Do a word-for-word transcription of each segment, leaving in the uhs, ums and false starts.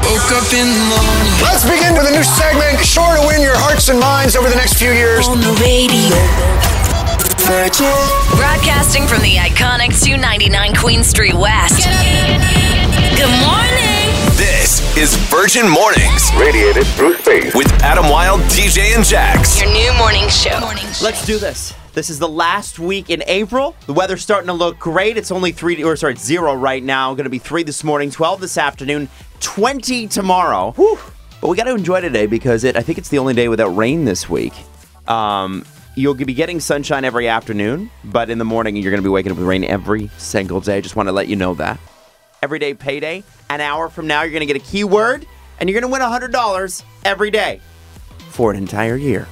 Woke up in the morning. Let's begin with a new segment, sure to win your hearts and minds over the next few years. On the radio. Virgin. Broadcasting from the iconic two ninety-nine Queen Street West. Good morning. This is Virgin Mornings. Radiated through space. With Adam Wilde, T J, and Jax. Your new morning show. Morning show. Let's do this. This is the last week in April. The weather's starting to look great. It's only three, or sorry, it's zero right now. Going to be three this morning, twelve this afternoon, twenty tomorrow. Whew. But we got to enjoy today because it. I think it's the only day without rain this week. Um, you'll be getting sunshine every afternoon, but in the morning you're going to be waking up with rain every single day. Just want to let you know that. Everyday payday. An hour from now, you're going to get a keyword, and you're going to win one hundred dollars every day for an entire year.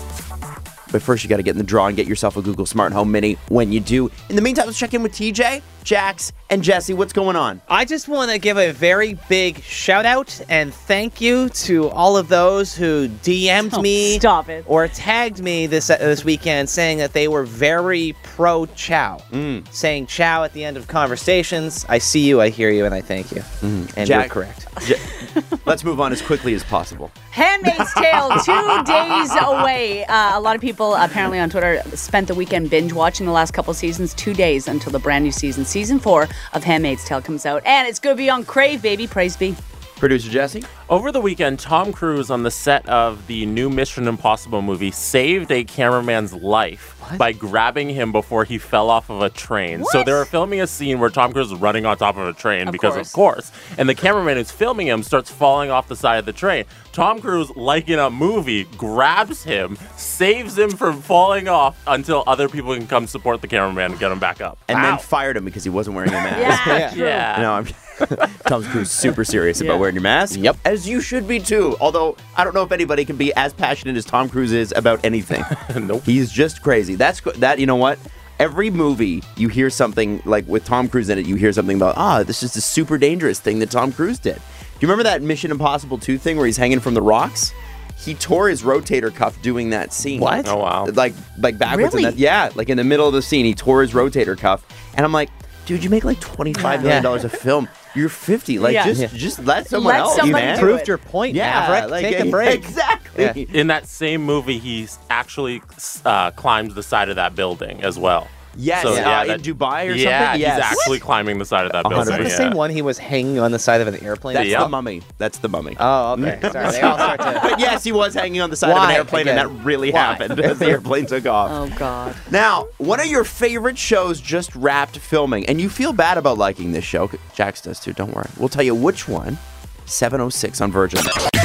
But first, you got to get in the draw and get yourself a Google Smart Home Mini when you do. In the meantime, let's check in with T J, Jax, and Jesse. What's going on? I just want to give a very big shout out and thank you to all of those who D M'd Oh, me stop it. or tagged me this uh, this weekend saying that they were very pro Chow. Mm. Saying Chow at the end of conversations. I see you, I hear you, and I thank you. Mm. And Jack- you're correct. J- let's move on as quickly as possible. Handmaid's Tale, two days away. Uh, a lot of people apparently on Twitter spent the weekend binge watching the last couple seasons. Two days until the brand new season. Season four of Handmaid's Tale comes out. And it's going to be on Crave, baby. Praise be. Producer Jesse? Over the weekend, Tom Cruise on the set of the new Mission Impossible movie saved a cameraman's life what? by grabbing him before he fell off of a train. What? So they were filming a scene where Tom Cruise is running on top of a train of because course. of course. And the cameraman who's filming him starts falling off the side of the train. Tom Cruise, like in a movie, grabs him, saves him from falling off until other people can come support the cameraman and get him back up. And wow. then fired him because he wasn't wearing a mask. Yeah, true. Yeah. No, I'm Tom Cruise super serious Yeah. about wearing your mask. Yep. As you should be too. Although I don't know if anybody can be as passionate as Tom Cruise is about anything. Nope. He's just crazy. That's go- that. You know what? Every movie you hear something like with Tom Cruise in it, you hear something about ah, this is the super dangerous thing that Tom Cruise did. Do you remember that Mission Impossible two thing where he's hanging from the rocks? He tore his rotator cuff doing that scene. What? Oh, wow. Like like backwards. Really? In that, yeah, like in the middle of the scene, he tore his rotator cuff, and I'm like, dude, you make like twenty-five million dollars a film. You're fifty. Like, Yeah. just Yeah. just let someone Let else, somebody man. do Proved it. your point, Yeah, Maverick. like, Take a yeah, break. Exactly. In that same movie, he actually uh, climbs the side of that building as well. Yes, So, uh, yeah, in that- Dubai or yeah, something? he's Yes. actually climbing the side of that one hundred building. Is that the yeah. same one he was hanging on the side of an airplane? That's Yeah. the mummy. That's the mummy. Oh, okay. Sorry, they all start to... But yes, he was hanging on the side of Why? an airplane, Again. and that really Why? happened as the airplane took off. Oh, God. Now, one of your favorite shows just wrapped filming, and you feel bad about liking this show. Jax does too, don't worry. We'll tell you which one. seven oh six on Virgin.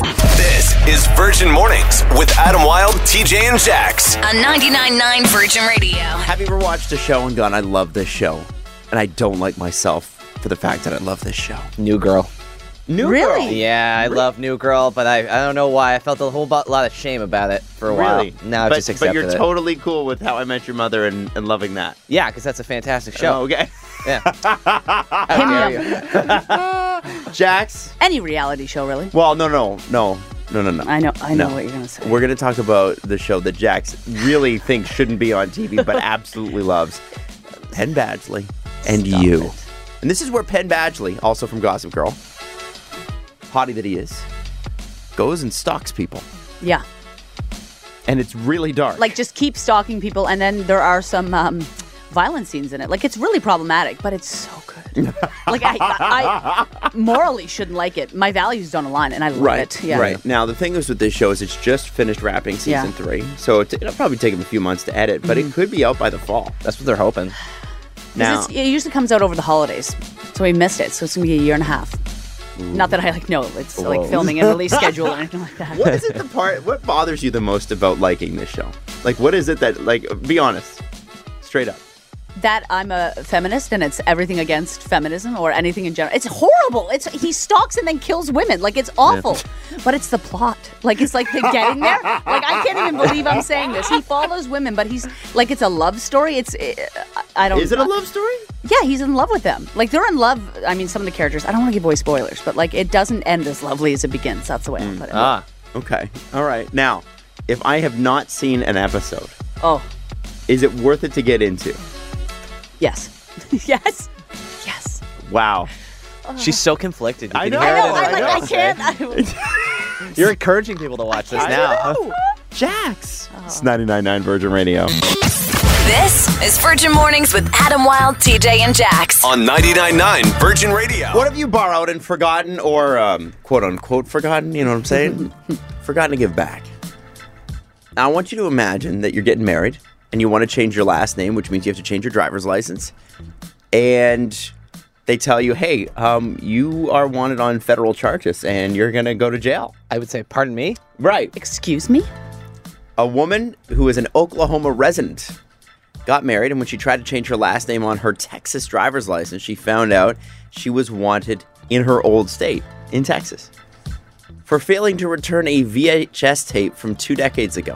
This is Virgin Mornings with Adam Wilde, T J, and Jax. On ninety-nine point nine Virgin Radio. Have you ever watched a show and gone, I love this show, and I don't like myself for the fact that I love this show? New Girl. New Really? Girl. Yeah, I love New Girl, but I I don't know why. I felt a whole bo- lot of shame about it for a while. Really? Now I've but, just but accepted you're it. totally cool with How I Met Your Mother and, and loving that. Yeah, because that's a fantastic show. Oh, okay. Yeah. How Hit me dare up. you? Jax? Any reality show, really. Well, no, no, no, no, no, no. I know, I know No. what you're going to say. We're going to talk about the show that Jax really thinks shouldn't be on T V, but absolutely loves. Penn Badgley and Stop you. it. And this is where Penn Badgley, also from Gossip Girl, hottie that he is, goes and stalks people. Yeah. And it's really dark. Like, just keep stalking people, and then there are some um, violent scenes in it. Like, it's really problematic, but it's so good. Like, I, I, I morally shouldn't like it. My values don't align, and I love Right, it. Yeah. right. Now, the thing is with this show is it's just finished wrapping season Yeah. three. So it, it'll probably take them a few months to edit, but it could be out by the fall. That's what they're hoping. 'Cause Now, it's- it usually comes out over the holidays, so we missed it. So it's gonna be a year and a half. Not that I like know it's Whoa. like filming and release schedule or anything like that. what is it the part, what bothers you the most about liking this show? Like, what is it that, like, be honest, straight up. That I'm a feminist and it's everything against feminism or anything in general. It's horrible. It's he stalks and then kills women. Like, it's awful. But it's the plot. Like, it's like the getting there. Like, I can't even believe I'm saying this. He follows women, but he's like, it's a love story. It's it, I don't. Is it a love story? Yeah, he's in love with them. Like, they're in love. I mean, some of the characters. I don't want to give away spoilers, but like, it doesn't end as lovely as it begins. That's the way I put it. Ah. Okay. All right. Now, if I have not seen an episode, Oh, is it worth it to get into? yes, yes, yes. Wow. She's so conflicted. You I can know, hear it in I, her like, I voice, can't. right? I, You're encouraging people to watch this I now. know. Jax. It's ninety-nine point nine Virgin Radio. This is Virgin Mornings with Adam Wilde, T J, and Jax. On ninety-nine point nine Virgin Radio. What have you borrowed and forgotten, or um, quote unquote forgotten? You know what I'm saying? Forgotten to give back. Now, I want you to imagine that you're getting married and you want to change your last name, which means you have to change your driver's license. And they tell you, hey, um, you are wanted on federal charges and you're going to go to jail. I would say, pardon me? Right. excuse me? A woman who is an Oklahoma resident got married, and when she tried to change her last name on her Texas driver's license, she found out she was wanted in her old state, in Texas, for failing to return a V H S tape from two decades ago.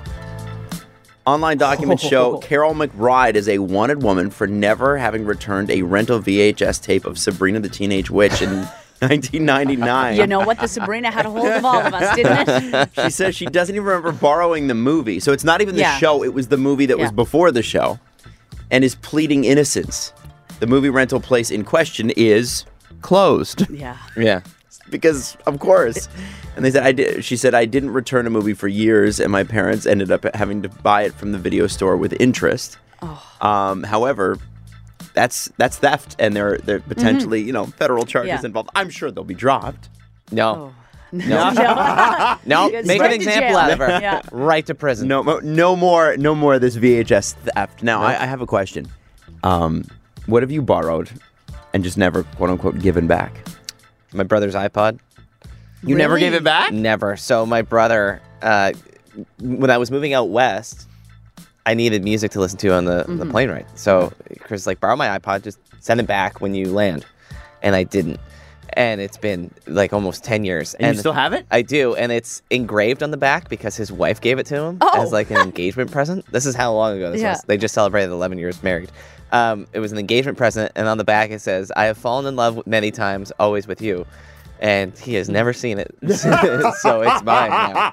Online documents show Carol McBride is a wanted woman for never having returned a rental V H S tape of Sabrina the Teenage Witch in nineteen ninety-nine. You know what? The Sabrina had a hold of all of us, didn't it? She says she doesn't even remember borrowing the movie. So it's not even the Yeah. show, it was the movie that was Yeah. before the show, and is pleading innocence. The movie rental place in question is closed. Yeah. Yeah. Because of course. And they said I did she said I didn't return a movie for years, and my parents ended up having to buy it from the video store with interest. Oh. Um, however, that's that's theft, and there there potentially, you know, federal charges Yeah. involved. I'm sure they'll be dropped. No. No. No. Yes, Make right an to example jail. out of her. Yeah. Right to prison. No, mo- no more, no more of this V H S theft. Now, I, I have a question. Um, what have you borrowed and just never, quote unquote, given back? My brother's iPod. You never Really? gave it back? Never. So my brother, uh, when I was moving out west, I needed music to listen to on the, Mm-hmm. the plane ride. So Chris like, borrow my iPod, just send it back when you land. And I didn't. And it's been like almost ten years. And you still have it? I do. And it's engraved on the back because his wife gave it to him Oh. as like an engagement present. This is how long ago this Yeah. was. They just celebrated eleven years married. Um, it was an engagement present. And on the back it says, I have fallen in love many times, always with you. And he has never seen it. So it's mine now.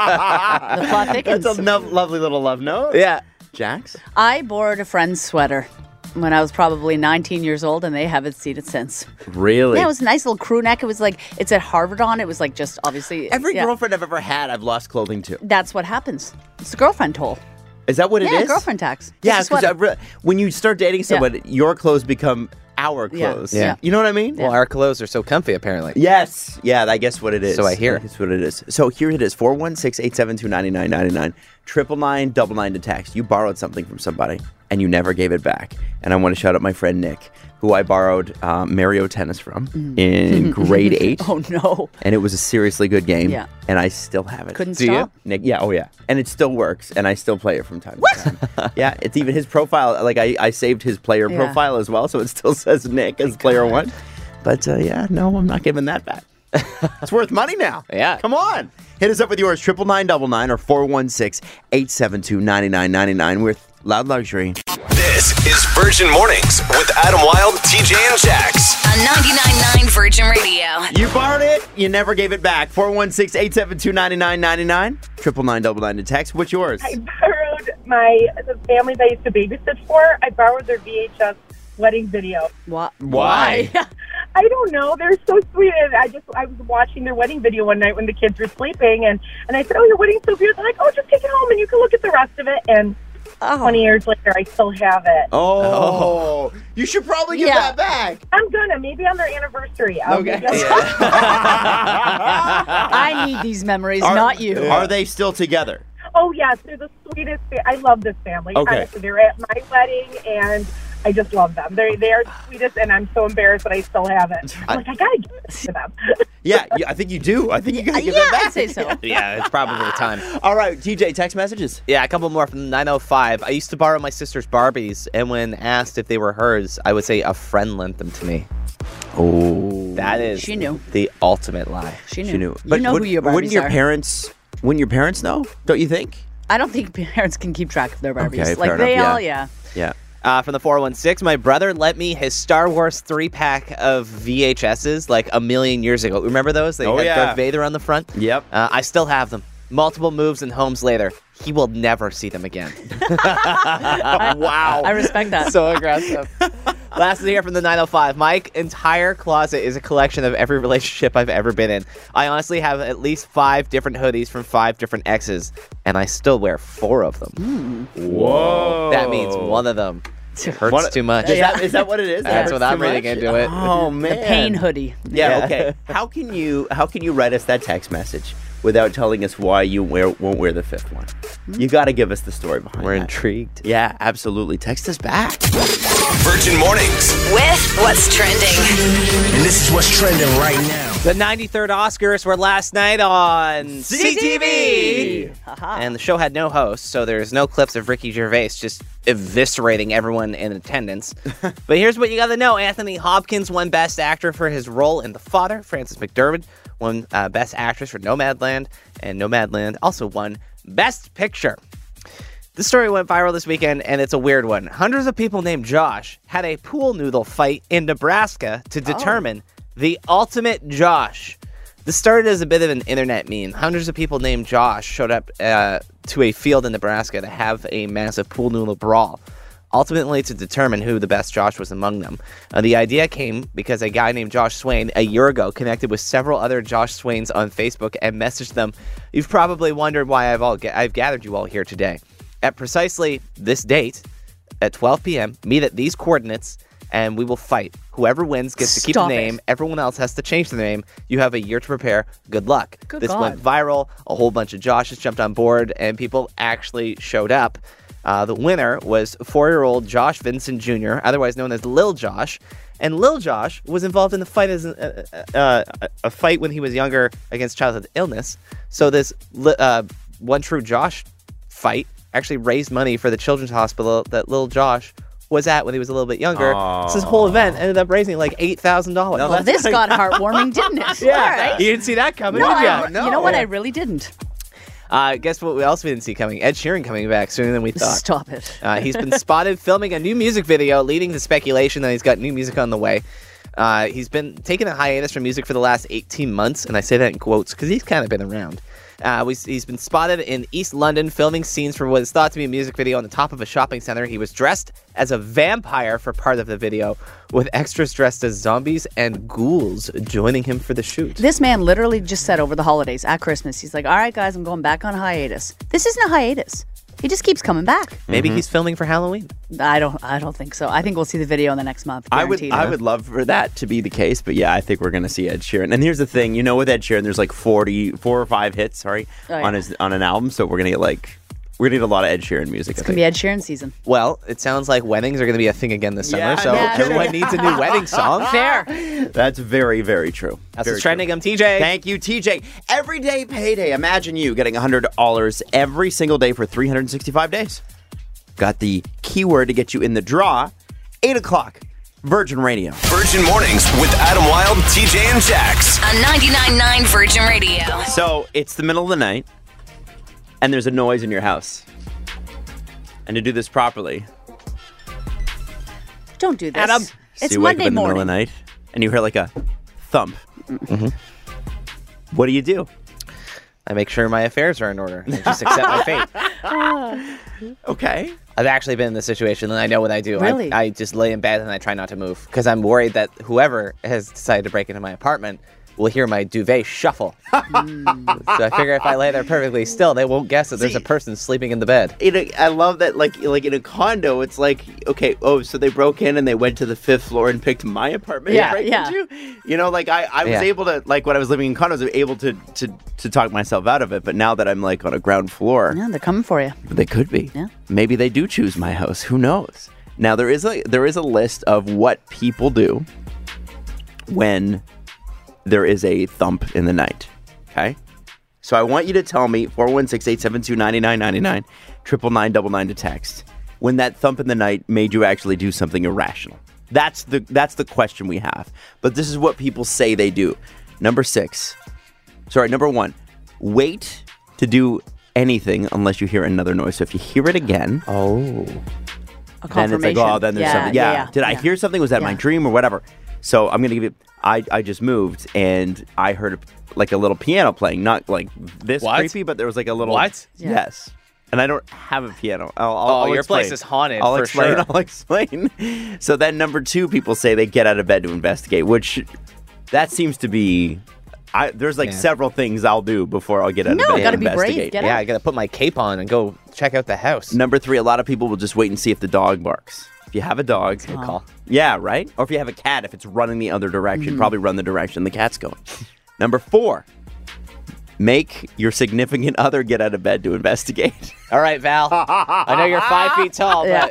The plot thickens. That's a no- lovely little love note. Yeah. Jax? I borrowed a friend's sweater when I was probably nineteen years old, and they haven't seen it since. Really? Yeah, it was a nice little crew neck. It was like, it said Harvard on it. It was like just obviously. Every yeah. girlfriend I've ever had, I've lost clothing to. That's what happens. It's the girlfriend toll. Is that what it yeah, is? girlfriend tax. Yeah, It's a because sweater. re- when you start dating someone, your clothes become our Yeah. clothes. Yeah. You know what I mean? Well, our clothes are so comfy, apparently. Yes. Yeah, I guess what it is. So I hear. That's what it is. So here it is. four one six, eight seven two, nine nine nine nine. Triple nine, double nine to text. You borrowed something from somebody and you never gave it back. And I want to shout out my friend Nick, who I borrowed um, Mario Tennis from in grade eight. Oh, no. And it was a seriously good game. Yeah. And I still have it. Couldn't Do you? stop. Nick, yeah, oh yeah. And it still works, and I still play it from time to time. Yeah, it's even his profile, like I, I saved his player Yeah. profile as well, so it still says Nick as player one. But uh, yeah, no, I'm not giving that back. It's worth money now. Yeah. Come on. Hit us up with yours, triple nine double nine or four one six, eight seven two, nine nine nine nine with Loud Luxury. This is Virgin Mornings with Adam Wilde, T J, and Jax. On ninety-nine point nine Virgin Radio. You borrowed it, you never gave it back. four one six, eight seven two, nine nine nine nine, triple nine double nine to text. What's yours? I borrowed my the family that I used to babysit for. I borrowed their V H S wedding video. What? Why? I don't know. They're so sweet. And I just I was watching their wedding video one night when the kids were sleeping, and and I said, "Oh, your wedding's so beautiful." They're like, "Oh, just take it home and you can look at the rest of it." And Oh. twenty years later, I still have it. Oh, you should probably give Yeah. that back. I'm gonna maybe on their anniversary. I'll Okay. give them- I need these memories, Are- not you. Are they still together? Oh yes, they're the sweetest. fa- I love this family. Okay. Honestly, they're at my wedding, and I just love them. They they are the sweetest, and I'm so embarrassed that I still have it. I'm like, I gotta give this to them. Yeah, yeah, I think you do. I think you gotta give yeah, that back. I'd say so. Yeah, it's probably the time. All right, T J, text messages. Yeah, a couple more from nine oh five. I used to borrow my sister's Barbies, and when asked if they were hers, I would say a friend lent them to me. Oh, That is She knew. the ultimate lie. She knew. she knew. You know would, who your wouldn't Barbies your are. parents? Wouldn't your parents know? Don't you think? I don't think parents can keep track of their Barbies. Okay, like fair they enough, all, yeah. yeah. Yeah. Uh, from the four one six, my brother lent me his Star Wars three-pack of V H S's like a million years ago. Remember those? They Oh, had yeah. Darth Vader on the front. Yep. Uh, I still have them. Multiple moves and homes later. He will never see them again. Wow. I respect that. So aggressive. Last to hear from the nine oh five. My entire closet is a collection of every relationship I've ever been in. I honestly have at least five different hoodies from five different exes, and I still wear four of them. Mm. Whoa. That means one of them hurts What- too much. Is that, is that what it is? That's That what hurts I'm too reading much? into it. Oh, man. The pain hoodie. Yeah, Yeah. okay. How can you how can you write us that text message without telling us why you wear, won't wear the fifth one? You got to give us the story behind We're that. intrigued. Yeah, absolutely. Text us back. Virgin Mornings. With what's trending. And this is what's trending right now. The ninety-third Oscars were last night on C T V. Haha. And the show had no host, so there's no clips of Ricky Gervais just eviscerating everyone in attendance. But here's what you got to know. Anthony Hopkins won Best Actor for his role in The Father. Frances McDormand won uh, Best Actress for Nomadland. And Nomadland also won Best Picture. This story went viral this weekend, and it's a weird one. Hundreds of people named Josh had a pool noodle fight in Nebraska to determine the ultimate Josh. This started as a bit of an internet meme. Hundreds of people named Josh showed up uh, to a field in Nebraska to have a massive pool noodle brawl, ultimately to determine who the best Josh was among them. Uh, the idea came because a guy named Josh Swain a year ago connected with several other Josh Swains on Facebook and messaged them, "You've probably wondered why I've all ga- I've gathered you all here today. At precisely this date, at twelve p.m., meet at these coordinates, and we will fight. Whoever wins gets to keep the Stop it. name. Everyone else has to change the name. You have a year to prepare. Good luck." Good this God. went viral. A whole bunch of Joshes jumped on board, and people actually showed up. Uh, the winner was four-year-old Josh Vincent Junior, otherwise known as Lil Josh. And Lil Josh was involved in the fight as a, uh, uh, a fight when he was younger against childhood illness. So this li- uh, One True Josh fight actually raised money for the children's hospital that Lil Josh was at when he was a little bit younger. So this whole event ended up raising like eight thousand dollars. No, Well, this got heartwarming, didn't it? Yeah, All right. you didn't see that coming, No, did I, ya? you know what? I really didn't. Uh, guess what else we didn't see coming? Ed Sheeran coming back sooner than we thought. Stop it. Uh, he's been spotted filming a new music video, leading to speculation that he's got new music on the way. Uh, he's been taking a hiatus from music for the last eighteen months, and I say that in quotes because he's kind of been around. Uh, we, he's been spotted in East London filming scenes for what is thought to be a music video on the top of a shopping center. He was dressed as a vampire for part of the video, with extras dressed as zombies and ghouls joining him for the shoot. This man literally just said over the holidays at Christmas, he's like, all right, guys, I'm going back on hiatus. This isn't a hiatus. He just keeps coming back. Maybe he's filming for Halloween. I don't I don't think so. I think we'll see the video in the next month. I would Guaranteed. I would love for that to be the case, but yeah, I think we're gonna see Ed Sheeran. And here's the thing, you know, with Ed Sheeran, there's like forty, four or five hits, sorry, Oh, yeah. on his on an album. So we're gonna get like we're gonna get a lot of Ed Sheeran music. I It's going to think. be Ed Sheeran season. Well, it sounds like weddings are going to be a thing again this summer, Yeah, so yeah. everyone needs a new wedding song. Fair. That's very very true. That's very what's trending. I'm T J. Thank you, T J. Everyday payday. Imagine you getting one hundred dollars every single day for three hundred sixty-five days. Got the keyword to get you in the draw. eight o'clock, Virgin Radio. Virgin Mornings with Adam Wilde, T J, and Jax. On ninety-nine point nine Virgin Radio. So it's the middle of the night, and there's a noise in your house. And to do this properly, Don't do this. Adam. so It's you wake Monday up in the middle of morning. the night, and you hear like a thump. Mm-hmm. What do you do? I make sure my affairs are in order and just accept my fate. Okay. I've actually been in this situation, and I know what I do. Really? I, I just lay in bed and I try not to move because I'm worried that whoever has decided to break into my apartment will hear my duvet shuffle. So I figure if I lay there perfectly still, they won't guess that there's a See- person sleeping in the bed. In a, I love that, like, like in a condo, it's like, okay, oh, so they broke in and they went to the fifth floor and picked my apartment. Yeah, to break yeah. into? You know, like I, I was Yeah. able to, like, when I was living in condos, I was able to, to, to talk myself out of it. But now that I'm like on a ground floor, Yeah, they're coming for you. they could be. Yeah. Maybe they do choose my house. Who knows? Now there is a there is a list of what people do when there is a thump in the night. Okay? So I want you to tell me four one six, eight seven two, nine nine nine nine, triple nine double nine to text. When that thump in the night made you actually do something irrational. That's the that's the question we have. But this is what people say they do. Number six. Sorry, number one. Wait to do anything unless you hear another noise. So if you hear it again, Oh. A then it's confirmation. like, oh, then there's yeah, something. Yeah. yeah, Did I yeah. hear something? Was that my Yeah. dream or whatever? So I'm going to give you, I, I just moved and I heard like a little piano playing. Not like this What? creepy, but there was like a little. What? Yeah. Yes. And I don't have a piano. I'll, I'll, Oh, I'll your explain. place is haunted, I'll for explain. sure. I'll explain. So then number two, people say they get out of bed to investigate, which that seems to be... I, there's like Yeah. several things I'll do before I'll get out No, of bed gotta to be brave. investigate. Get Yeah, out. I gotta put my cape on and go check out the house. Number three, a lot of people will just wait and see if the dog barks. If you have a dog... Good call. Yeah, right? Or if you have a cat, if it's running the other direction, Mm-hmm. probably run the direction the cat's going. Number four, make your significant other get out of bed to investigate. All right, Val. I know you're five feet tall, Yeah.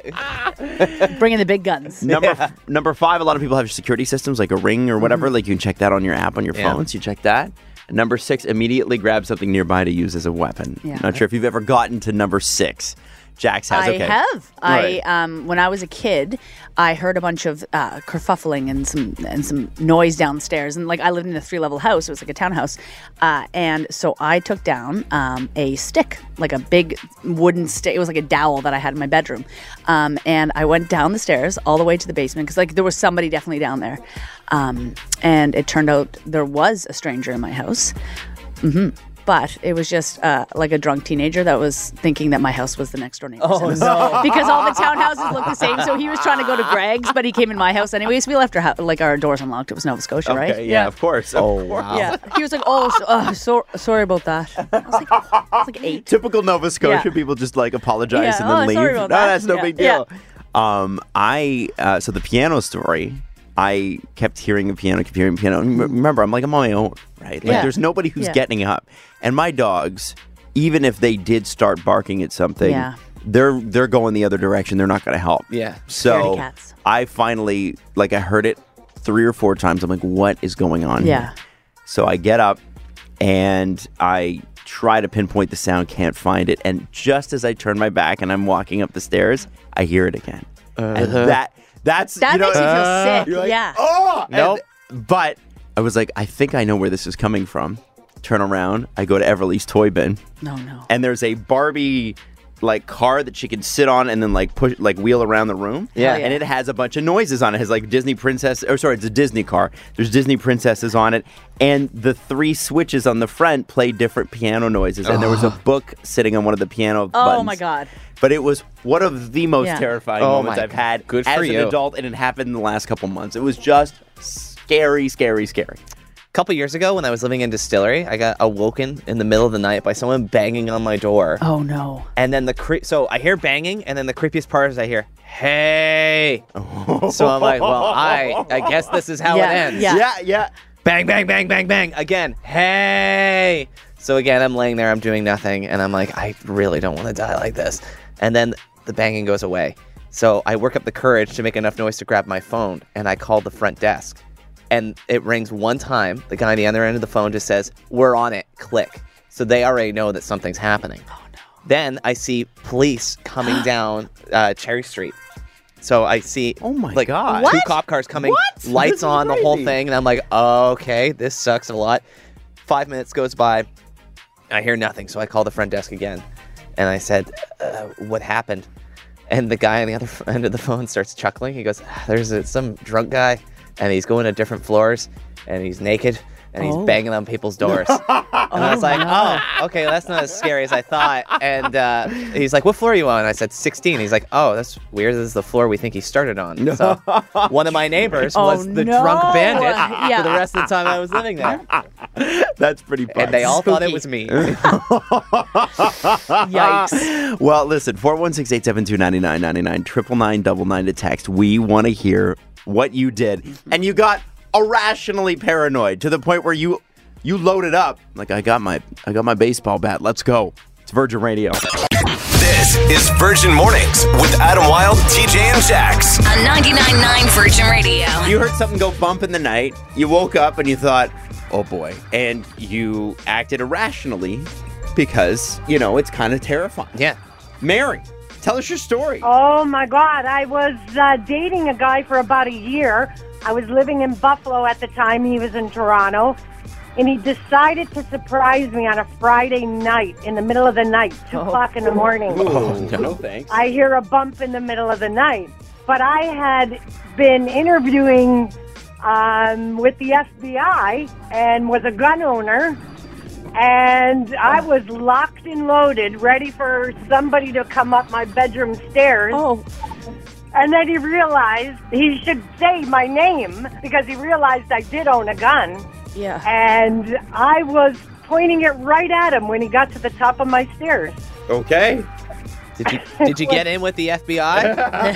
but Bring in the big guns. Number number five, a lot of people have security systems like a Ring or whatever. Mm-hmm. Like you can check that on your app on your Yeah. phones. You check that. And number six, immediately grab something nearby to use as a weapon. Yeah. Not sure if you've ever gotten to number six. Jax has. I okay. have. Right. I um, when I was a kid, I heard a bunch of uh, kerfuffling and some and some noise downstairs, and like I lived in a three level house. It was like a townhouse, uh, and so I took down um, a stick, like a big wooden stick. It was like a dowel that I had in my bedroom, um, and I went down the stairs all the way to the basement because like there was somebody definitely down there, um, and it turned out there was a stranger in my house. Mm-hmm. But it was just uh, like a drunk teenager that was thinking that my house was the next door neighbor's house. no. Because all the townhouses look the same. So he was trying to go to Greg's, but he came in my house anyways. We left our hou- like our doors unlocked. It was Nova Scotia, Okay, right? yeah, of course. Of Oh, course. wow. Yeah. He was like, "Oh, so, uh, so, sorry about that." I was like, I was like eight. Typical Nova Scotia Yeah. people just like apologize Yeah, and then oh, leave. sorry about no, that. that's no Yeah, big deal. Um, I uh, so the piano story. I kept hearing a piano, kept hearing a piano. And remember, I'm like, I'm on my own, right? Like, Yeah. there's nobody who's Yeah. getting up. And my dogs, even if they did start barking at something, Yeah. they're they're going the other direction. They're not going to help. Yeah. So Scaredy cats. I finally, like, I heard it three or four times. I'm like, what is going on? Yeah. here? So I get up and I try to pinpoint the sound, can't find it. And just as I turn my back and I'm walking up the stairs, I hear it again. And that that's That you know, makes me feel sick. you're like, Yeah. Oh Nope. And- but I was like, I think I know where this is coming from. Turn around. I go to Everly's toy bin, No, no. and there's a Barbie like car that she can sit on and then like push like wheel around the room. Yeah. And it has a bunch of noises on it. It has like Disney princess or sorry, it's a Disney car. There's Disney princesses on it. And the three switches on the front play different piano noises. And there was a book sitting on one of the piano Oh buttons. my God. But it was one of the most Yeah. terrifying Oh moments my I've had Good as for an you. adult, and it happened in the last couple months. It was just scary, scary, scary. a couple years ago when I was living in Distillery, I got awoken in the middle of the night by someone banging on my door. Oh no. And then the cre- so I hear banging, and then the creepiest part is I hear, "Hey!" So I'm like, well, I I guess this is how Yeah, it ends. yeah. Yeah, yeah. Bang, bang, bang, bang, bang. Again, hey. So again, I'm laying there, I'm doing nothing, and I'm like, I really don't want to die like this. And then the banging goes away. So I work up the courage to make enough noise to grab my phone, and I call the front desk. And it rings one time. The guy on the other end of the phone just says, "We're on it. Click." So they already know that something's happening. Oh, no. Then I see police coming down uh, Cherry Street. So I see Oh my like God. two What? cop cars coming, What? This lights is on, the whole crazy. thing. And I'm like, okay, this sucks a lot. Five minutes goes by. I hear nothing. So I call the front desk again. And I said, uh, what happened? And the guy on the other f- end of the phone starts chuckling. He goes, there's a, some drunk guy, and he's going to different floors, and he's naked, and he's Oh. banging on people's doors. And I was like, oh, okay, that's not as scary as I thought. And uh, he's like, what floor are you on? And I said, sixteen. He's like, oh, that's weird. This is the floor we think he started on. So one of my neighbors Oh, was the no. drunk bandit Yeah. for the rest of the time I was living there. That's pretty fun. And they all thought it Spooky. was me. Yikes. Well, listen, four one six, eight seven two, nine nine nine nine, triple nine double nine to text. We want to hear what you did. And you got irrationally paranoid to the point where you you loaded up. Like, I got my I got my baseball bat. Let's go. It's Virgin Radio. This is Virgin Mornings with Adam Wilde, T J, and Jax. On ninety-nine point nine Virgin Radio. You heard something go bump in the night. You woke up and you thought, oh boy. And you acted irrationally because, you know, it's kind of terrifying. Yeah. Mary, tell us your story. Oh my God. I was uh, dating a guy for about a year. I was living in Buffalo at the time. He was in Toronto. And he decided to surprise me on a Friday night in the middle of the night, two o'clock in the morning. Oh, no thanks. I hear a bump in the middle of the night. But I had been interviewing um, with the F B I and was a gun owner. And I was locked and loaded, ready for somebody to come up my bedroom stairs. Oh. And then he realized he should say my name because he realized I did own a gun. Yeah. And I was pointing it right at him when he got to the top of my stairs. Okay. Did you did you get in with the F B I?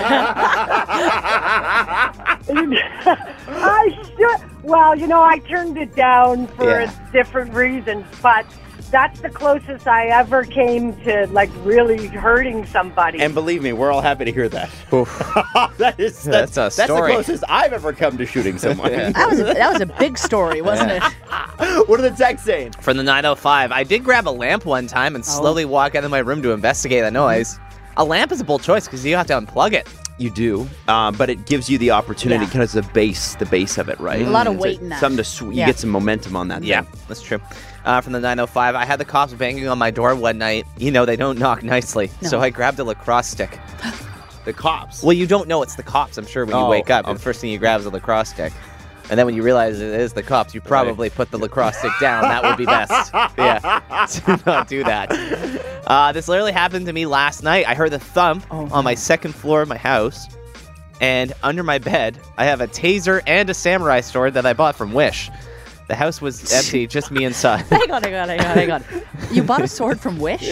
I should. Well, you know, I turned it down for Yeah. different reasons, but that's the closest I ever came to, like, really hurting somebody. And believe me, we're all happy to hear that. that is That's that's, a that's the story. closest I've ever come to shooting someone. Yeah. That was a, that was a big story, wasn't it? What are the texts saying? From the nine oh five, I did grab a lamp one time and slowly walk out of my room to investigate the noise. A lamp is a bold choice because you have to unplug it. You do, um, but it gives you the opportunity, Yeah. kind of the base, the base of it, right? A lot of It's weight in that. Something to sw- you Yeah. get some momentum on that. Yeah, thing. that's true. Uh, from the nine oh five, I had the cops banging on my door one night. You know, they don't knock nicely. No. So I grabbed a lacrosse stick. The cops. Well, you don't know it's the cops, I'm sure, when you Oh, wake up. oh. The first thing you grab is a lacrosse stick. And then when you realize it is the cops, you probably put the lacrosse stick down. That would be best. Yeah. Do not do that. Uh, this literally happened to me last night. I heard the thump Oh, on my second floor of my house. And under my bed, I have a taser and a samurai sword that I bought from Wish. The house was empty, just me inside. Hang on, hang on, hang on, hang on. You bought a sword from Wish?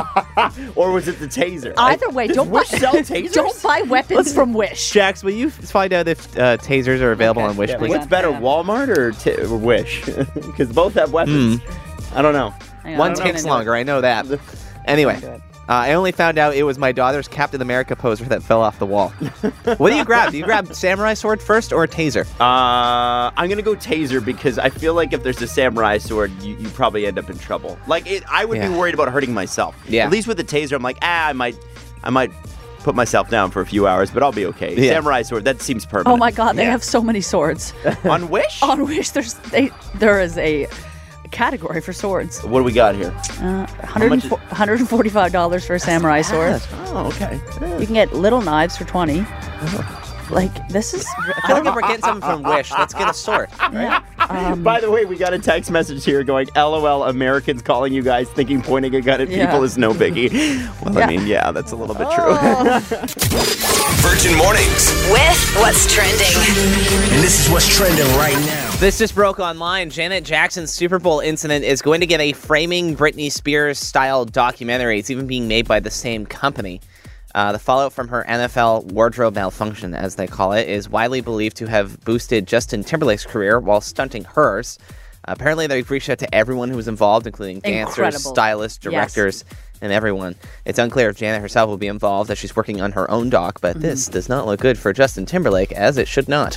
Or was it the taser? Either way, don't buy, Wish sell tasers? don't buy weapons from Wish. Jax, will you find out if uh, tasers are available Okay. on Wish, Yeah, please? What's better, Hang on. Walmart or, t- or Wish? Because both have weapons. I don't know. Hang on, One I'm takes gonna do longer, I know that. Anyway, uh, I only found out it was my daughter's Captain America poster that fell off the wall. What do you grab? Do you grab samurai sword first or a taser? Uh, I'm gonna go taser because I feel like if there's a samurai sword, you, you probably end up in trouble. Like it, I would Yeah. be worried about hurting myself. Yeah. At least with the taser, I'm like, ah, I might, I might put myself down for a few hours, but I'll be okay. Yeah. Samurai sword, that seems permanent. Oh my God, they Yeah. have so many swords. On Wish? On Wish, there's they, there is a category for swords. What do we got here? Uh, one hundred forty-five dollars for a samurai sword. Oh, okay. You can get little knives for twenty. Like this is. I feel like if we're getting something from Wish, let's get a sword. Yeah. Um, By the way, we got a text message here going, LOL, Americans calling you guys thinking pointing a gun at Yeah. people is no biggie. Well, Yeah. I mean, yeah, that's a little bit Oh. true. Virgin Mornings. With what's trending. And this is what's trending right now. This just broke online. Janet Jackson's Super Bowl incident is going to get a framing Britney Spears-style documentary. It's even being made by the same company. Uh, the fallout from her N F L wardrobe malfunction, as they call it, is widely believed to have boosted Justin Timberlake's career while stunting hers. Uh, apparently, they've reached out to everyone who was involved, including dancers, Incredible. stylists, Yes. directors, and everyone. It's unclear if Janet herself will be involved, as she's working on her own doc, but this does not look good for Justin Timberlake, as it should not.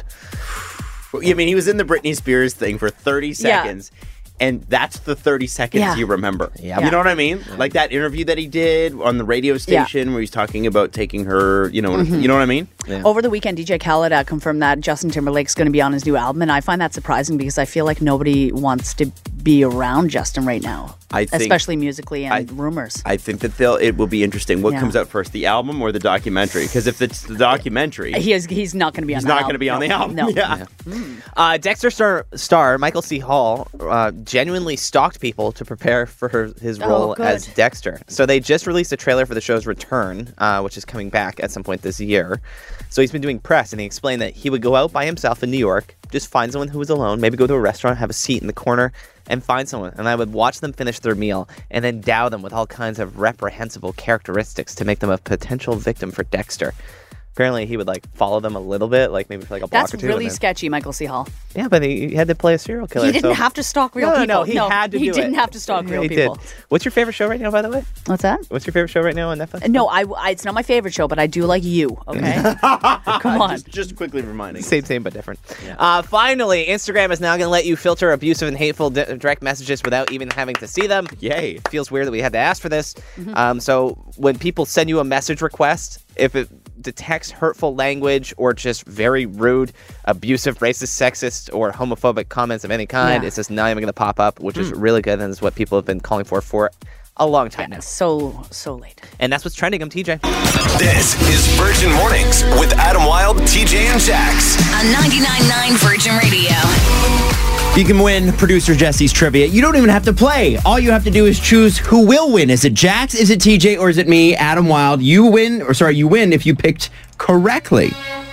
I mean, he was in the Britney Spears thing for thirty Yeah. seconds. And that's the thirty seconds Yeah. you remember. Yeah. You know what I mean? Like that interview that he did on the radio station where he's talking about taking her, you know, Mm-hmm. you know what I mean? Over the weekend, D J Khaled uh, confirmed that Justin Timberlake's going to be on his new album, and I find that surprising because I feel like nobody wants to be around Justin right now, I think- especially musically and I- rumors. I think that they'll it will be interesting. What Yeah. comes out first, the album or the documentary? Because if it's the documentary, he is he's not going to be on. he's that not album. going to be on No. the album. No, Yeah. Uh, Dexter star, star Michael C. Hall uh, genuinely stalked people to prepare for her, his Oh, role good. as Dexter. So they just released a trailer for the show's return, uh, which is coming back at some point this year. So he's been doing press, and he explained that he would go out by himself in New York, just find someone who was alone, maybe go to a restaurant, have a seat in the corner, and find someone. And I would watch them finish their meal and then dow them with all kinds of reprehensible characteristics to make them a potential victim for Dexter. Apparently, he would like follow them a little bit, like maybe for like a block That's or two. really and then- sketchy, Michael C. Hall. Yeah, but he, he had to play a serial killer. He didn't so- have to stalk real no, people. No, no, he had to He do didn't it. have to stalk real he people. Did. What's your favorite show right now, by the way? What's that? What's your favorite show right now on Netflix? No, I, I- it's not my favorite show, but I do like You. Okay, come on. Just, just quickly reminding. Same, same, but different. Uh, finally, Instagram is now going to let you filter abusive and hateful di- direct messages without even having to see them. Yay. It feels weird that we had to ask for this. Mm-hmm. Um, so when people send you a message request, if it detects hurtful language or just very rude, abusive, racist, sexist, or homophobic comments of any kind, Yeah. it's just not even going to pop up, which is really good, and is what people have been calling for for a long time now. So so late. And that's what's trending. I'm T J. This is Virgin Mornings with Adam Wilde, T J, and Jax. On ninety-nine point nine Virgin Radio. You can win producer Jesse's trivia. You don't even have to play. All you have to do is choose who will win. Is it Jax, is it T J, or is it me, Adam Wilde? You win, or sorry, you win if you picked correctly.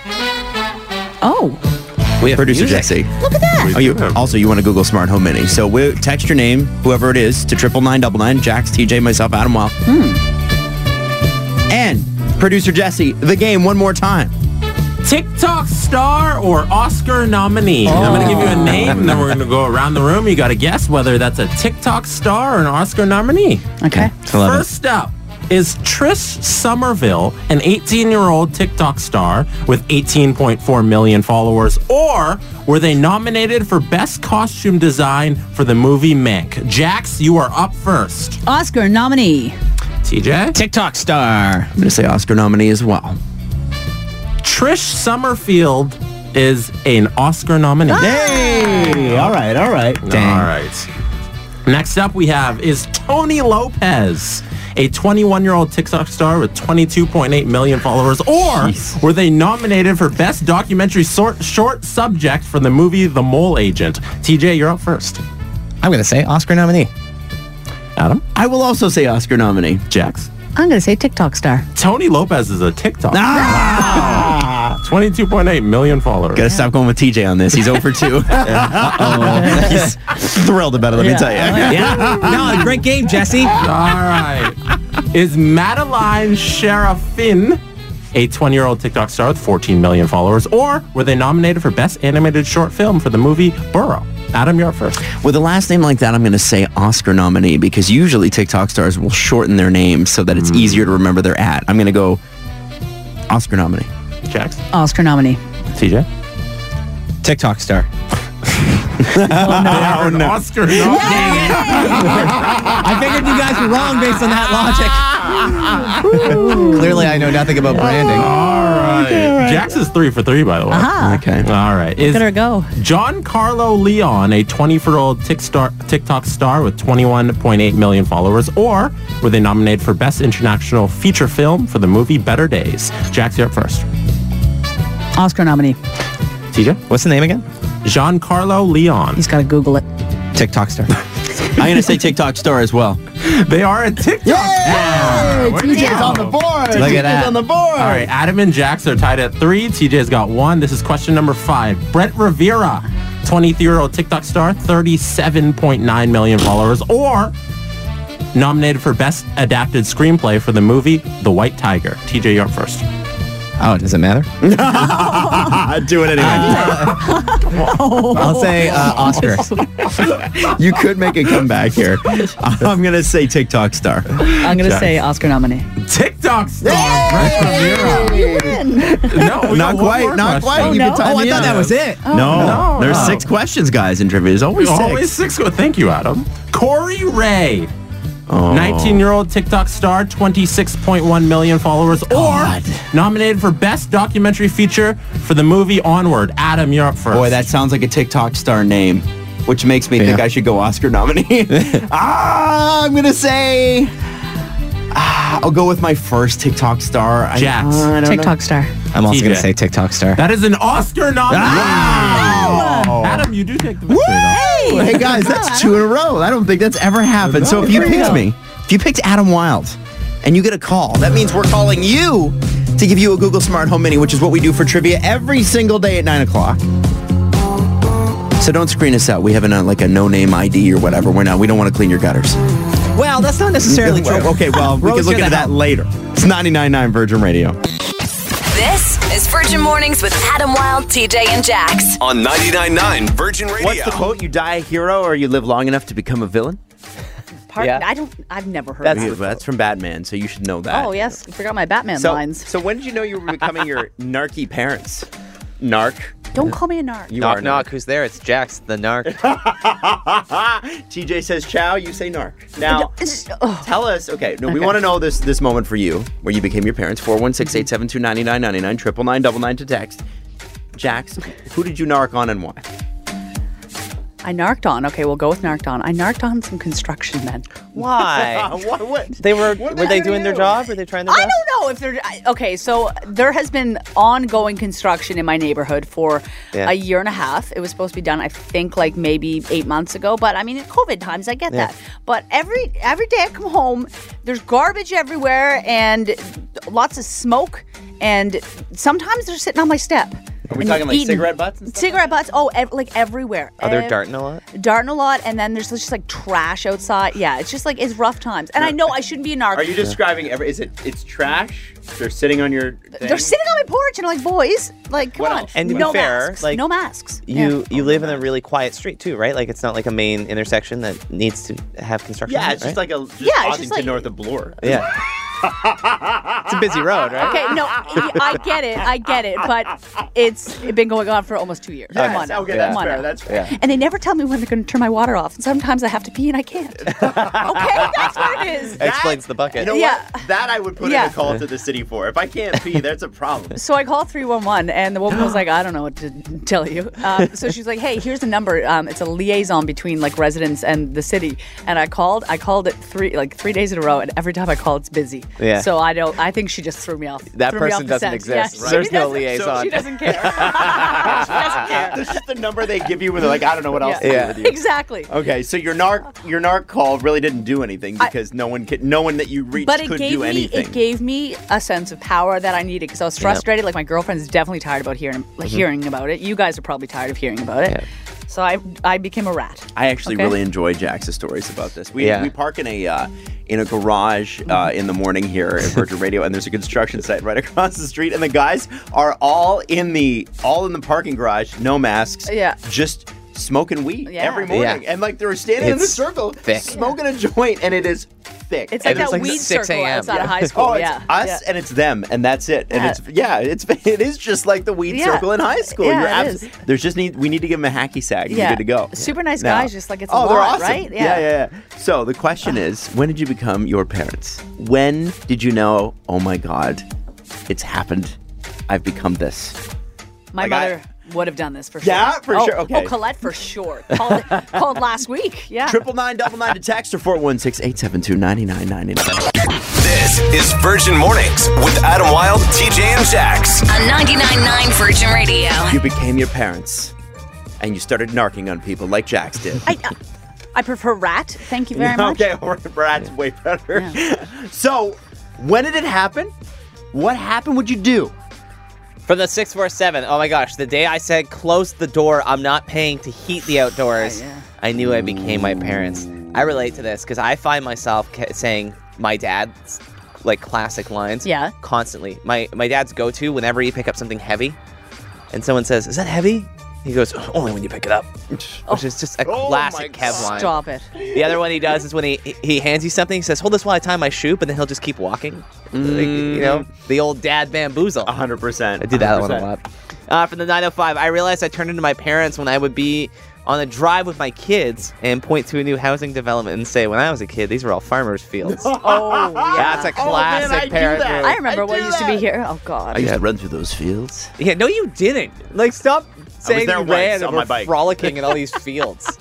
Oh. We have producer Jesse. Look at that. Oh, you, also, you want to Google Smart Home Mini. So we text your name, whoever it is, to triple nine double nine. Jax, T J, myself, Adam Wilde. Hmm. And producer Jesse, the game one more time. TikTok star or Oscar nominee. Oh. I'm going to give you a name, and then we're going to go around the room. You got to guess whether that's a TikTok star or an Oscar nominee. Okay. First up is Trish Somerville, an eighteen-year-old TikTok star with eighteen point four million followers, or were they nominated for Best Costume Design for the movie Mank? Jax, you are up first. Oscar nominee. T J? TikTok star. I'm going to say Oscar nominee as well. Trish Summerfield is an Oscar nominee. Hey! All right, all right. Dang. All right. Next up we have is Tony Lopez, a twenty-one-year-old TikTok star with twenty-two point eight million followers, or Jeez. were they nominated for Best Documentary short, short Subject for the movie The Mole Agent? T J, you're up first. I'm going to say Oscar nominee. Adam? I will also say Oscar nominee. Jax? I'm going to say TikTok star. Tony Lopez is a TikTok Ah! twenty-two point eight million followers. Got to stop going with T J on this. He's over two. Uh-oh. He's thrilled about it, let yeah. me tell you. Yeah. No, great game, Jesse. All right. Is Madeline Sharafin a twenty-year-old TikTok star with fourteen million followers, or were they nominated for Best Animated Short Film for the movie Burrow? Adam, you're up first. With a last name like that, I'm going to say Oscar nominee, because usually TikTok stars will shorten their names so that it's mm. easier to remember their at. I'm going to go Oscar nominee. Jax? Oscar nominee. T J? TikTok star. Oh, no. no. Oscar nominee. I figured you guys were wrong based on that logic. Clearly, I know nothing about branding. All right. Okay, right. Jax is three for three, by the way. Uh-huh. Okay. All right. Look at her go. Giancarlo Leon, a twenty-year-old TikTok star with twenty-one point eight million followers, or were they nominated for Best International Feature Film for the movie Better Days? Jax, you're up first. Oscar nominee. T J? What's the name again? Giancarlo Leon. He's got to Google it. TikTok star. I'm going to say TikTok star as well. They are a TikTok Yay! star. T J's on the board. Look at that. on the board. All right, Adam and Jax are tied at three. T J's got one. This is question number five. Brent Rivera, twenty-three-year-old TikTok star, thirty-seven point nine million followers, or nominated for Best Adapted Screenplay for the movie The White Tiger. T J, you're up first. Oh, does it matter? Do it anyway. I'll say uh, Oscar. You could make a comeback here. I'm going to say TikTok star. I'm going to say Oscar nominee. TikTok star, Brent Rivera. No, we not got one quite. more Not question. quite. Oh, You no? can time Oh, I me thought out. that was it. Oh, No, no. there's No. six questions, guys, in trivia. There's always six. Always six. Good. Thank you, Adam. Corey Ray. Oh. nineteen-year-old TikTok star, twenty-six point one million followers, God. or nominated for Best Documentary Feature for the movie Onward. Adam, you're up first. Boy, that sounds like a TikTok star name, which makes me Yeah. think I should go Oscar nominee. ah, I'm going to say... Ah, I'll go with my first TikTok star. I, Jax. uh, I don't TikTok know. star. I'm also T J. going to say TikTok star. That is an Oscar nominee. Wow. Adam, you do take the victory, though. Hey, guys, that's two in a row. I don't think that's ever happened. So if you picked me, if you picked Adam Wilde, and you get a call, that means we're calling you to give you a Google Smart Home Mini, which is what we do for trivia every single day at nine o'clock. So don't screen us out. We have a, like a no-name I D or whatever. We're not. We don't want to clean your gutters. Well, that's not necessarily true. Okay, well, we can Rose look here into to that help. later. It's ninety-nine point nine Virgin Radio. This is Virgin Mornings with Adam Wilde, T J, and Jax. On ninety-nine point nine Virgin Radio. What's the quote? You die a hero or you live long enough to become a villain? Pardon? Yeah. I don't. I've never heard That's, that. that's from Batman, so you should know that. Oh yes, I forgot my Batman So, lines. so when did you know you were becoming your narky parents? Narc? Don't call me a narc. You knock, are knock. Who's there? It's Jax, the narc. T J says chow, you say narc. Now, It's- oh. tell us, okay, no, we Okay. want to know this this moment for you, where you became your parents, four one six, eight seven two, nine nine nine nine, triple nine double nine to text. Jax, who did you narc on and why? I narked on. Okay, we'll go with narked on. I narked on some construction men. Why? what, what? They were What were they did doing their do? job? Were they trying their I best? don't know if they're I- okay. So there has been ongoing construction in my neighborhood for Yeah. a year and a half. It was supposed to be done, I think, like maybe eight months ago. But I mean, in COVID times, I get Yeah. that. But every every day I come home, there's garbage everywhere and lots of smoke. And sometimes they're sitting on my step. Are we and talking like eating. cigarette butts and stuff? Cigarette butts. Oh, ev- like everywhere. Oh, they're Ev- darting a lot? Darting a lot, and then there's just like trash outside. Yeah, it's just like it's rough times. And I know I shouldn't be a narc. Are you describing every? Is it? It's trash. They're sitting on your. Thing? They're sitting on my porch and I'm like, boys, like, come What on. else? And to be no fair, masks. like, no masks. You Yeah. you live in a really quiet street too, right? Like it's not like a main intersection that needs to have construction. Yeah, on it, it's just right? like a just Yeah, it's Ossington just like- north of Bloor. yeah. It's a busy road, right? Okay, no, I get it, I get it, but it's been going on for almost two years. Come on, now. okay, Come that's on fair. now. That's fair. Yeah. And they never tell me when they're going to turn my water off. And sometimes I have to pee and I can't. Okay, that's what it is. Explains the bucket. You know Yeah. what? That I would put Yeah. in a call to the city for. If I can't pee, that's a problem. So I called three one one, and the woman was like, I don't know what to tell you. Um, so she's like, hey, here's the number. Um, it's a liaison between like residents and the city. And I called. I called it three like three days in a row, and every time I call, it's busy. Yeah. So I don't. I think she just threw me off. That threw me person off the doesn't scent. exist. Yeah, she There's no doesn't- liaison. She doesn't care. she doesn't care. This is the number they give you when they're like, I don't know what else to Yeah. do with you. Exactly. Okay, so your narc your narc call really didn't do anything because no one could, no one that you reached But it could gave do me anything. it gave me a sense of power that I needed because I was frustrated. Like my girlfriend's definitely tired about hearing like Mm-hmm. hearing about it. You guys are probably tired of hearing about it. Yeah. So I I became a rat. I actually Okay. really enjoy Jax's stories about this. We Yeah. we park in a uh, in a garage uh, in the morning here at Virgin Radio, and there's a construction site right across the street, and the guys are all in the all in the parking garage, no masks, Yeah. just smoking weed Yeah. every morning, Yeah. and like they're standing in a It's circle, thick. smoking a joint, and it is thick. It's like And it's that like weed six circle a m. outside Yeah. of high school. Oh, it's yeah. us yeah. and it's them, and that's it. And Yeah. it's yeah, it's it is just like the weed Yeah. circle in high school. Yeah, You're it abs- is. There's just need we need to give them a hacky sack. And Yeah. You're good to go. Super nice Now- guys, just like it's a oh, they're lot, awesome. right? Yeah. Yeah. yeah, yeah. So the question is, when did you become your parents? When did you know? Oh my God, it's happened. I've become this. My Like, I- mother would have done this for sure. Yeah, for oh, sure. Okay. Oh, Colette for sure. Called, called last week. Yeah. Triple nine double nine to text or four one six eight seven two ninety nine ninety nine. This is Virgin Mornings with Adam Wilde, T J, and Jax. On ninety-nine point nine Virgin Radio. You became your parents, and you started narking on people like Jax did. I, I prefer rat. Thank you very much. Okay, Brad's way better. So, when did it happen? What happened? What'd you do? From the six four seven, oh my gosh, the day I said close the door, I'm not paying to heat the outdoors, Oh, yeah. I knew I became my parents. I relate to this because I find myself ca- saying my dad's like classic lines Yeah. constantly. My my dad's go-to whenever you pick up something heavy and someone says, is that heavy? He goes, only when you pick it up, which is just a Oh classic my Kev line. Stop it. The other one he does is when he he hands you something, he says, hold this while I tie my shoe, but then he'll just keep walking. Like, you know, the old dad bamboozle. one hundred percent. I do that one a lot. Uh, from the nine oh five, I realized I turned into my parents when I would be on a drive with my kids and point to a new housing development and say, when I was a kid, these were all farmers' fields. Oh, yeah. That's a Oh, man, classic I do parent that. move. I remember I what do used to be that. here. Oh, God. I used to run through those fields. Yeah, no, you didn't. Like, stop saying there you once ran on and my were bike. frolicking in all these fields.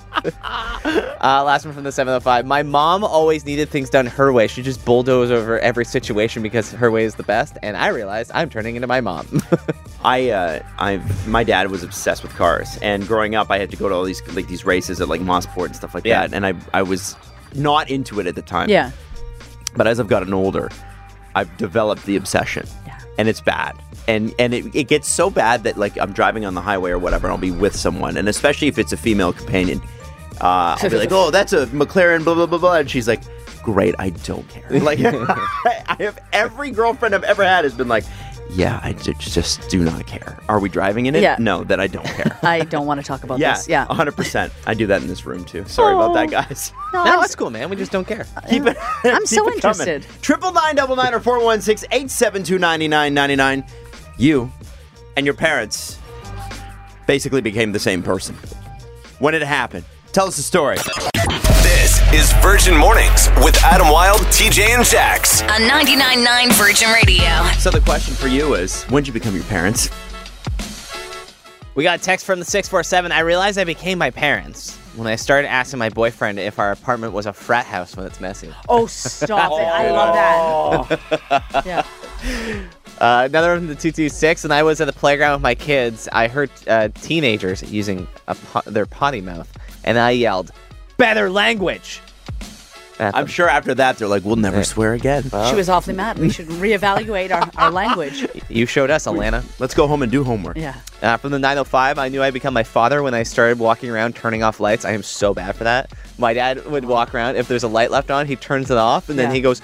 uh, last one from the seven oh five. My mom always needed things done her way. She just bulldozed over every situation because her way is the best. And I realized I'm turning into my mom. I, uh, I, my dad was obsessed with cars, and growing up, I had to go to all these like these races at like Mossport and stuff like Yeah. that. And I, I was not into it at the time. Yeah. But as I've gotten older, I've developed the obsession, Yeah. and it's bad. And and it, it gets so bad that like I'm driving on the highway or whatever, and I'll be with someone, and especially if it's a female companion, uh, I'll be like, "Oh, that's a McLaren," blah blah blah blah, and she's like, "Great, I don't care." Like I have every girlfriend I've ever had has been like, "Yeah, I ju- just do not care. Are we driving in it? Yeah. No, that I don't care." I don't want to talk about yeah, this. Yeah. one hundred percent. I do that in this room too. Sorry about that, guys. No, no, I'm that's cool, man. We just don't care. Keep it. I'm so keep it coming. interested. Triple nine double nine or four one six eight seven two ninety nine ninety nine. You and your parents basically became the same person. When did it happen? Tell us the story. This is Virgin Mornings with Adam Wilde, T J, and Jax. On ninety-nine point nine Virgin Radio. So the question for you is, when did you become your parents? We got a text from the six four seven. I realized I became my parents when I started asking my boyfriend if our apartment was a frat house when it's messy. Oh, stop it. I love that. Yeah. Uh, another one from the two two six, when I was at the playground with my kids, I heard uh, teenagers using a po- their potty mouth, and I yelled, "Better language!" at I'm them. sure after that they're like, we'll never Yeah. swear again. She was awfully mad. We should reevaluate our, our language. You showed us, Alana. Let's go home and do homework. Yeah. Uh, from the nine oh five, I knew I'd become my father when I started walking around turning off lights. I am so bad for that. My dad would walk around. If there's a light left on, he turns it off, and then Yeah. he goes,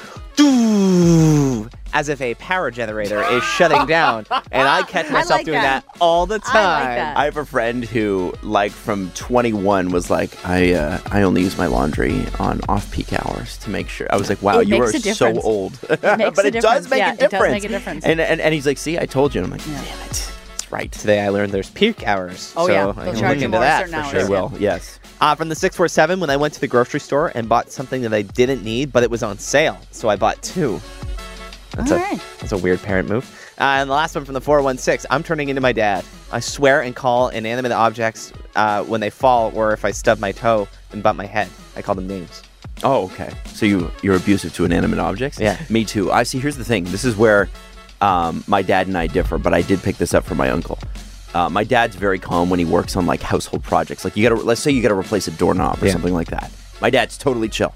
doo, as if a power generator is shutting down. And I catch myself like doing that. that. all the I time. like that. I have a friend who, like, from twenty-one was like, I uh, I only use my laundry on off-peak hours to make sure. I was like, wow, It you makes are a so difference. old. It makes but a it does difference. make Yeah, a it does difference. make a difference. And, and, and he's like, see, I told you. And I'm like, Yeah. damn it. It's right. Today I learned there's peak hours. Oh, so yeah. I They'll can charge look you into more at that certain for hours. sure. They will, yes. Uh, from the six four seven, when I went to the grocery store and bought something that I didn't need, but it was on sale, so I bought two. That's, All a, right. that's a weird parent move. Uh, and the last one from the four one six, I'm turning into my dad. I swear and call inanimate objects uh, when they fall, or if I stub my toe and bump my head. I call them names. Oh, okay. So you, you're abusive to inanimate objects? Yeah. Me too. I see, here's the thing. This is where um, my dad and I differ, but I did pick this up from my uncle. Uh, my dad's very calm when he works on, like, household projects. Like, you gotta, let's say you gotta replace a doorknob or Yeah. something like that. My dad's totally chill.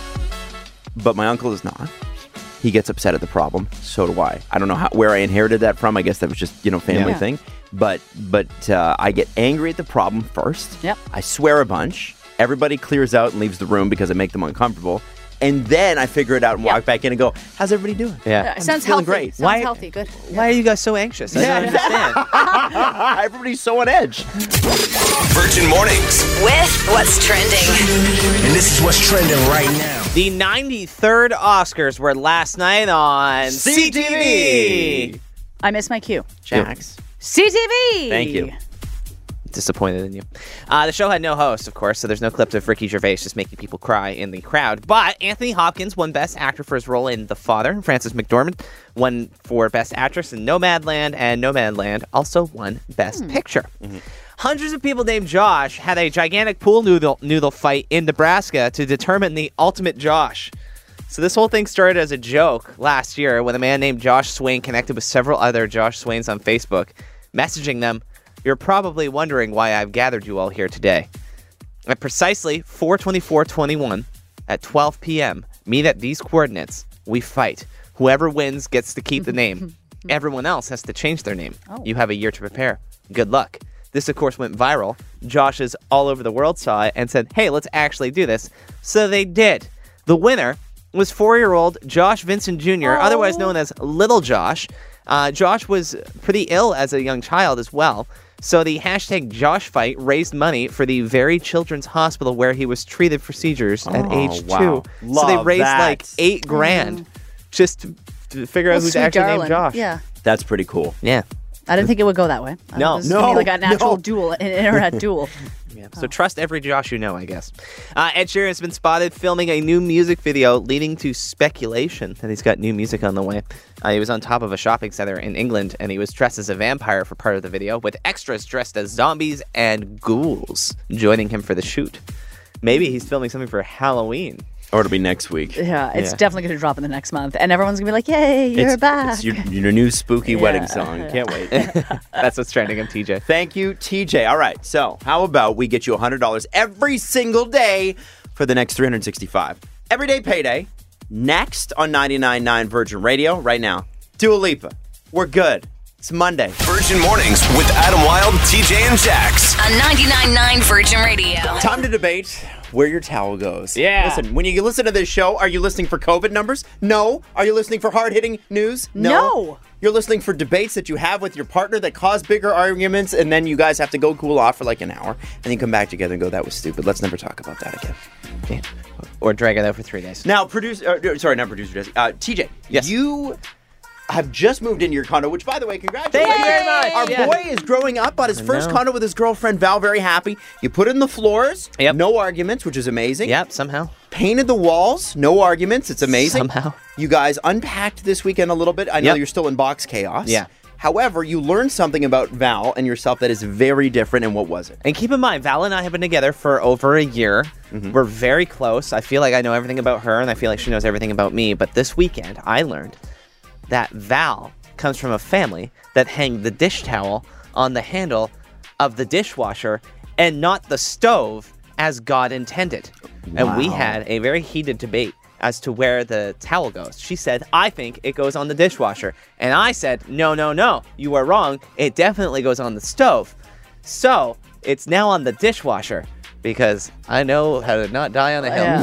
But my uncle is not. He gets upset at the problem. So do I. I don't know how, where I inherited that from. I guess that was just, you know, family Yeah. thing. But but uh, I get angry at the problem first. Yep. I swear a bunch. Everybody clears out and leaves the room because I make them uncomfortable. And then I figure it out and Yep. walk back in and go, how's everybody doing? Yeah. Uh, sounds feeling healthy. great. Sounds Why- healthy. Good. Why are you guys so anxious? I don't understand. Everybody's so on edge. Virgin Mornings. With what's trending. And this is what's trending right now. The ninety-third Oscars were last night on C T V. I missed my cue. Jax. C T V. Thank you. Disappointed in you. Uh, the show had no host, of course, so there's no clips of Ricky Gervais just making people cry in the crowd. But Anthony Hopkins won Best Actor for his role in The Father. Frances McDormand won for Best Actress in Nomadland, and Nomadland also won Best Picture. Hundreds of people named Josh had a gigantic pool noodle, noodle fight in Nebraska to determine the ultimate Josh. So this whole thing started as a joke last year when a man named Josh Swain connected with several other Josh Swains on Facebook, messaging them, "You're probably wondering why I've gathered you all here today. At precisely four twenty-four twenty-one at twelve p.m., meet at these coordinates. We fight. Whoever wins gets to keep the name. Everyone else has to change their name. Oh. You have a year to prepare. Good luck." This, of course, went viral. Josh's all over the world saw it and said, hey, let's actually do this. So they did. The winner was four-year-old Josh Vincent Junior, Oh. otherwise known as Little Josh. Uh, Josh was pretty ill as a young child as well. So the hashtag Josh Fight raised money for the Very Children's Hospital where he was treated for seizures at Oh, age wow. two. So they Love raised that. like eight grand just to, to figure out Well, who's sweet actually darling. named Josh. Yeah. That's pretty cool. Yeah. I didn't think it would go that way. I No. thought this was No, gonna be like a natural no. duel, an internet duel. Yeah, so trust every Josh you know, I guess. Uh, Ed Sheeran has been spotted filming a new music video, leading to speculation that he's got new music on the way. Uh, he was on top of a shopping center in England, and he was dressed as a vampire for part of the video, with extras dressed as zombies and ghouls joining him for the shoot. Maybe he's filming something for Halloween. Or it'll be next week. Yeah, it's Yeah. definitely going to drop in the next month, and everyone's going to be like, "Yay, you're it's, back!" It's your, your new spooky wedding Yeah. song. Can't wait. That's what's trending on T J. Thank you, T J. All right, so how about we get you one hundred dollars every single day for the next three hundred sixty-five? Everyday payday. Next on ninety-nine point nine Virgin Radio. Right now, Dua Lipa. We're good. It's Monday. Virgin Mornings with Adam Wilde, T J, and Jax. On ninety-nine point nine Virgin Radio. Time to debate where your towel goes. Yeah. Listen, when you listen to this show, are you listening for COVID numbers? No. Are you listening for hard-hitting news? No. You're listening for debates that you have with your partner that cause bigger arguments, and then you guys have to go cool off for like an hour, and then come back together and go, that was stupid. Let's never talk about that again. Yeah. Or drag it out for three days. Now, producer, uh, sorry, not producer, Jesse. Uh, T J, Yes. you have just moved into your condo, which, by the way, congratulations. Thank you very much. Our Yeah. boy is growing up on his first know. condo with his girlfriend, Val, very happy. You put in the floors, Yep. no arguments, which is amazing. Yep, somehow. Painted the walls, no arguments, it's amazing. Somehow. You guys unpacked this weekend a little bit. I know Yep. you're still in box chaos. Yeah. However, you learned something about Val and yourself that is very different, and what was it? And keep in mind, Val and I have been together for over a year. Mm-hmm. We're very close. I feel like I know everything about her, and I feel like she knows everything about me. But this weekend, I learned that Val comes from a family that hanged the dish towel on the handle of the dishwasher and not the stove as God intended. And we Wow. had a very heated debate as to where the towel goes. She said, I think it goes on the dishwasher. And I said, no, no, no, you are wrong. It definitely goes on the stove. So it's now on the dishwasher because I know how to not die on a hill.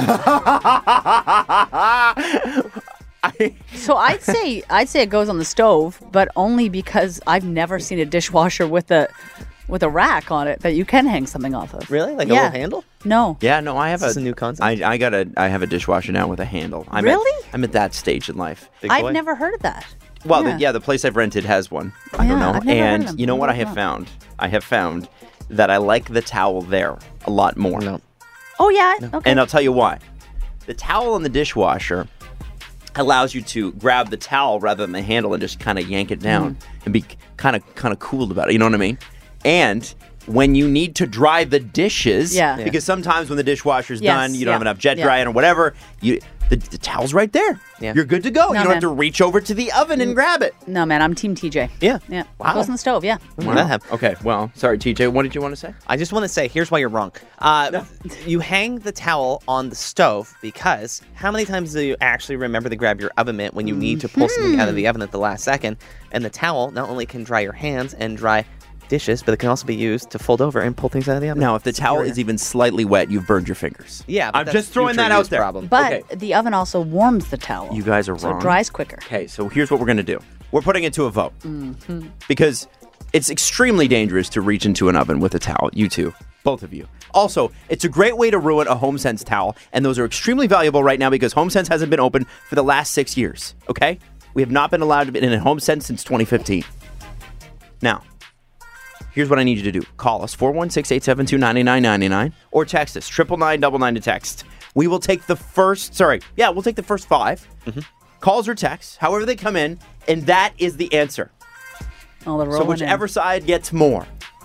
Yeah. So I'd say I'd say it goes on the stove, but only because I've never seen a dishwasher with a with a rack on it that you can hang something off of. Really? Like a Yeah. little handle? No. Yeah, no, I have Is this a, a new concept? I, I got a, I have a dishwasher now with a handle. I'm Really? At, I'm at that stage in life. Big I've boy? never heard of that. Well, Yeah. The, yeah, the place I've rented has one. I don't Yeah, know. I've never heard of And them. you know what I I have don't found? I have found that I like the towel there a lot more. No. Oh yeah. Okay. And I'll tell you why. The towel in the dishwasher allows you to grab the towel rather than the handle and just kind of yank it down Mm. and be kind of kind of cool about it. You know what I mean? And when you need to dry the dishes, Yeah. Yeah. because sometimes when the dishwasher's Yes, done, you don't yeah, have enough jet yeah. drying or whatever, you the, the towel's right there. Yeah. You're good to go. No, you don't man. have to reach over to the oven and grab it. no, man, I'm Team T J. Yeah. Yeah. Wow. It goes on the stove. Yeah. Wow. That happened. Okay, well, sorry, T J. What did you want to say? I just want to say, here's why you're wrong. Uh, You hang the towel on the stove because how many times do you actually remember to grab your oven mitt when you need to pull something out of the oven at the last second? And the towel not only can dry your hands and dry dishes, but it can also be used to fold over and pull things out of the oven. Now, if the towel Superior. is even slightly wet, you've burned your fingers. Yeah, but I'm that's just throwing future that out use there. problem. But Okay. the oven also warms the towel. You guys are so wrong. it dries quicker. Okay, so here's what we're going to do. We're putting it to a vote. Because it's extremely dangerous to reach into an oven with a towel. You two. Both of you. Also, it's a great way to ruin a HomeSense towel, and those are extremely valuable right now because HomeSense hasn't been open for the last six years, okay? We have not been allowed to be in a HomeSense since twenty fifteen. Now, here's what I need you to do. Call us, four one six, eight seven two, nine nine nine nine, or text us, triple nine double nine to text. We will take the first, sorry, yeah, we'll take the first five. Calls or texts, however they come in, and that is the answer. Oh, the So whichever side gets more.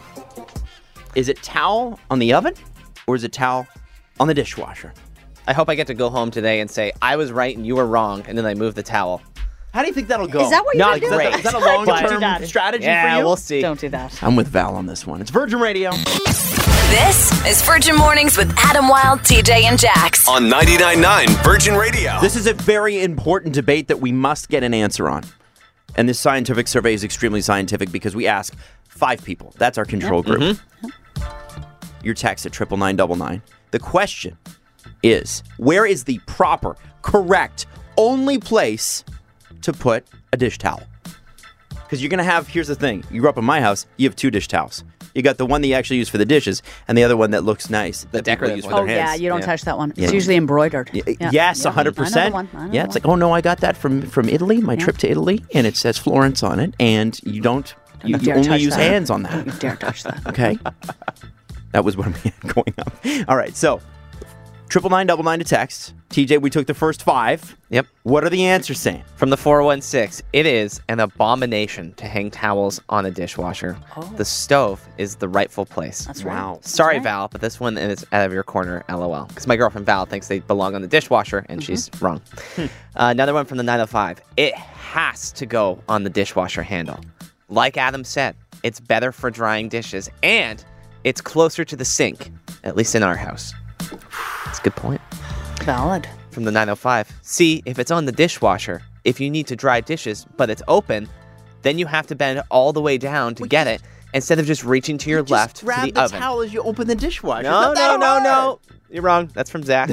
Is it towel on the oven, or is it towel on the dishwasher? I hope I get to go home today and say, I was right and you were wrong, and then I move the towel. How do you think that'll go? Is that what you're Not gonna do? great. Is that a Don't do long-term that. strategy Yeah, for you? we'll see. Don't do that. I'm with Val on this one. It's Virgin Radio. This is Virgin Mornings with Adam Wilde, T J, and Jax. On ninety-nine point nine Virgin Radio. This is a very important debate that we must get an answer on. And this scientific survey is extremely scientific because we ask five people. That's our control group. Your text at triple nine double nine. The question is, where is the proper, correct, only place to put a dish towel? Because you're going to have, here's the thing. You grew up in my house, you have two dish towels. You got the one that you actually use for the dishes and the other one that looks nice. The that people decorative use one. for Oh their yeah, hands. you don't Yeah. touch that one. Yeah. It's usually embroidered. Y- Yeah. Yes, Yeah. one hundred percent. I know the one. I know Yeah, the it's like, one. oh no, I got that from from Italy, my Yeah. trip to Italy, and it says Florence on it, and you don't, you, you you dare only touch use that. hands on You that. dare touch that. Okay, that was what we had going up. All right, so triple nine double nine to text. T J, we took the first five. Yep. What are the answers saying? From the four one six, it is an abomination to hang towels on a dishwasher. The stove is the rightful place. That's right. Wow. That's Sorry, right. Val, but this one is out of your corner, LOL. Because my girlfriend Val thinks they belong on the dishwasher, and she's wrong. uh, another one from the nine oh five. It has to go on the dishwasher handle. Like Adam said, it's better for drying dishes, and it's closer to the sink, at least in our house. That's a good point. Valid. From the nine oh five. See, if it's on the dishwasher, if you need to dry dishes, but it's open, then you have to bend all the way down to get it instead of just reaching to your Just left to grab the, the oven. towel as you open the dishwasher. No, It's not no, that no, hard. no. You're wrong. That's from Zach.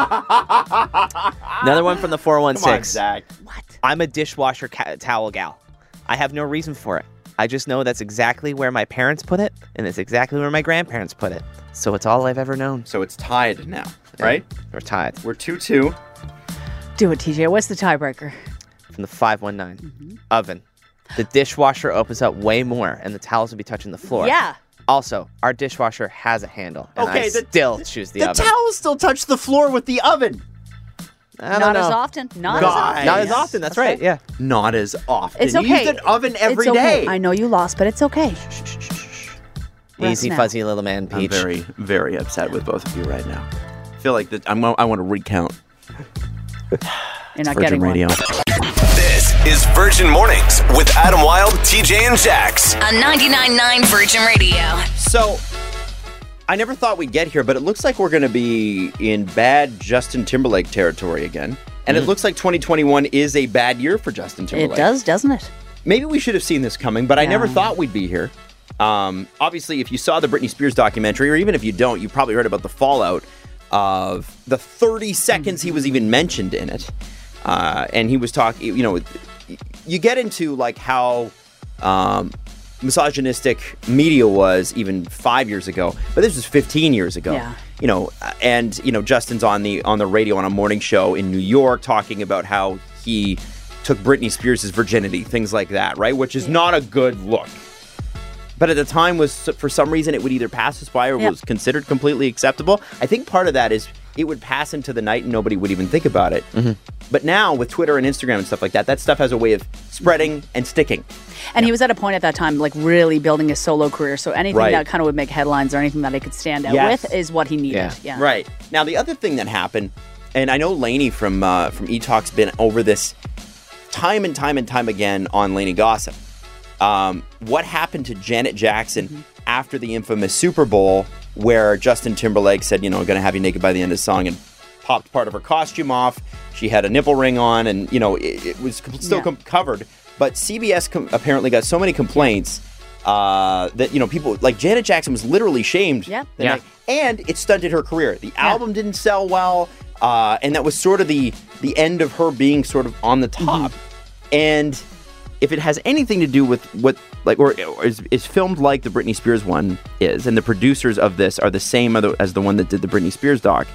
Another one from the four one Come on, six. Zach. I'm a dishwasher ca- towel gal. I have no reason for it. I just know that's exactly where my parents put it, and it's exactly where my grandparents put it. So it's all I've ever known. So it's tied now, right? We're tied. We're two two. Do it, T J. What's the tiebreaker? From the five one nine. Oven. The dishwasher opens up way more, and the towels will be touching the floor. Yeah. Also, our dishwasher has a handle, and Okay, I the- still choose the, The oven. towels still touch the floor with the oven. I don't Not know. as often. Not Guys. as often. Not as often. That's, right. okay. Yeah. Not as often. It's You okay. use an oven every it's day. okay. I know you lost, but it's okay. Rest Easy, now. fuzzy little man, I'm Peach. very, very upset with both of you right now. I feel like that. I'm, I want to recount. You're not Virgin getting Radio. one. This is Virgin Mornings with Adam Wilde, T J, and Jax. On ninety-nine point nine Virgin Radio. So, I never thought we'd get here, but it looks like we're going to be in bad Justin Timberlake territory again. And it looks like twenty twenty-one is a bad year for Justin Timberlake. It does, doesn't it? Maybe we should have seen this coming, but I Yeah. never thought we'd be here. Um, obviously, if you saw the Britney Spears documentary, or even if you don't, you probably heard about the fallout of the thirty seconds he was even mentioned in it. Uh, and he was talking, you know, you get into like how um, misogynistic media was even five years ago, but this was fifteen years ago. Yeah. You know, and you know, Justin's on the on the radio on a morning show in New York talking about how he took Britney Spears' virginity, things like that, right? Which is not a good look. But at the time was, for some reason, it would either pass us by or Yep. was considered completely acceptable. I think part of that is it would pass into the night and nobody would even think about it. Mm-hmm. But now with Twitter and Instagram and stuff like that, that stuff has a way of spreading and sticking. And he was at a point at that time, like really building his solo career. So anything Right. that kind of would make headlines or anything that he could stand out Yes. with is what he needed. Yeah. Yeah. Right. Now, the other thing that happened, and I know Lainey from uh, from E-Talk's been over this time and time and time again on Lainey Gossip. Um, what happened to Janet Jackson Mm-hmm. after the infamous Super Bowl where Justin Timberlake said, you know, I'm going to have you naked by the end of the song, and popped part of her costume off. She had a nipple ring on, and, you know, it, it was com- still Yeah. com- covered. But C B S com- apparently got so many complaints uh, that, you know, people, like Janet Jackson was literally shamed. Yeah. the Yeah. night- and it stunted her career. The album didn't sell well, uh, and that was sort of the the end of her being sort of on the top. And if it has anything to do with what, like, or, or is, is filmed like the Britney Spears one is, and the producers of this are the same other, as the one that did the Britney Spears doc,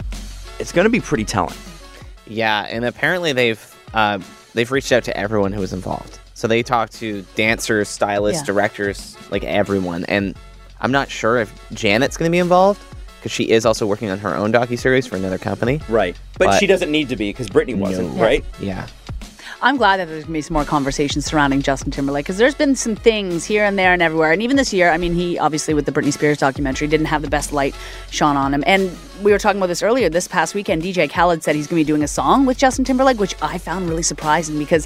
it's going to be pretty telling. Yeah, and apparently they've uh, they've reached out to everyone who was involved. So they talked to dancers, stylists, Yeah. directors, like everyone. And I'm not sure if Janet's going to be involved because she is also working on her own docuseries for another company. Right. But, But- she doesn't need to be because Britney wasn't, No. right? Yeah. I'm glad that there's going to be some more conversations surrounding Justin Timberlake because there's been some things here and there and everywhere. And even this year, I mean, he obviously with the Britney Spears documentary didn't have the best light shone on him. And we were talking about this earlier. This past weekend, D J Khaled said he's going to be doing a song with Justin Timberlake, which I found really surprising because